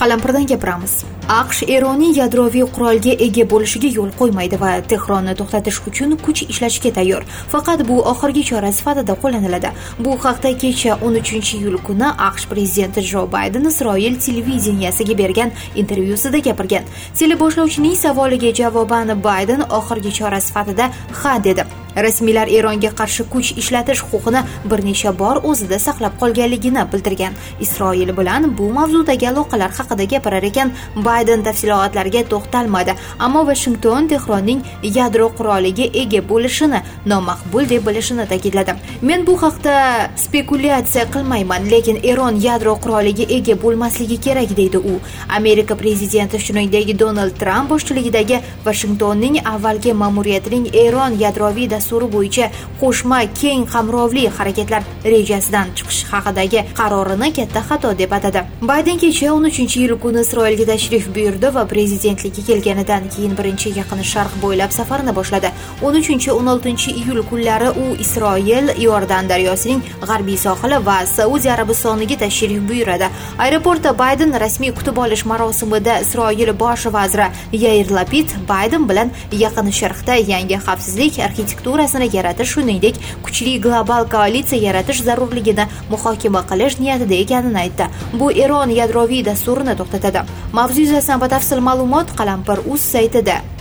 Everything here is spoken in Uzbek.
Qalampirdan gapiramiz. AQSh Eronning yadroviy qurolga ega bo'lishiga yo'l qo'ymaydi va Tehronni to'xtatish uchun kuch ishlashga tayyor. Faqat bu oxirgi chora sifatida qo'llaniladi. Bu haqda kecha 13-iyul kuni AQSh prezidenti Jo Bayden Isroil televideniyasiga bergan intervyusida gapirgan. Teleboshlovchining savoliga javoban Bayden oxirgi chora sifatida ha dedi. Rasmiylar Eronga qarshi kuch ishlatish huquqini bir necha bor o'zida saqlab qolganligini bildirgan. Isroil bilan bu mavzudagi aloqalar haqida gapirar ekan, Bayden tafsilotlarga to'xtalmadi, ammo Washington Tehronning yadro quroliga ega bo'lishini nomaqbul deb bilishini ta'kidladi. Men bu haqda spekulyatsiya qilmayman, lekin Eron yadro quroliga ega bo'lmasligi kerak deydi u. Amerika prezidenti shuningdek Donald Tramp boshchiligidagi Washingtonning avvalgi ma'muriyatining Eron yadroviy dasturi bo'yicha qo'shma keng qamrovli harakatlar rejasidan chiqish haqidagi qarorini katta xato deb atadi. Bayden kecha 13-iyul kuni Isroilga tashrif buyurdi va prezidentlikka kelganidan keyin birinchi Yaqin Sharq bo'ylab safarini boshladi. 13-16-iyul kunlari u Isroil, Iordan daryosining g'arbiy sohili va Saudiya Arabistoniga tashrif buyuradi. Aeroportda Bayden rasmiy kutib olish marosimida Isroil bosh vaziri Yair Lapid Bayden bilan Yaqin Sharqda yangi xavfsizlik arxitekturasini yaratish, shuningdek kuchli global koalitsiya yaratish zarurligini muhokama qilish niyatida ekanini aytdi. Bu Eron yadroviy dasturini to'xtatadi. Mavzu yuzasidan batafsil ma'lumot Qalampir.uz saytida.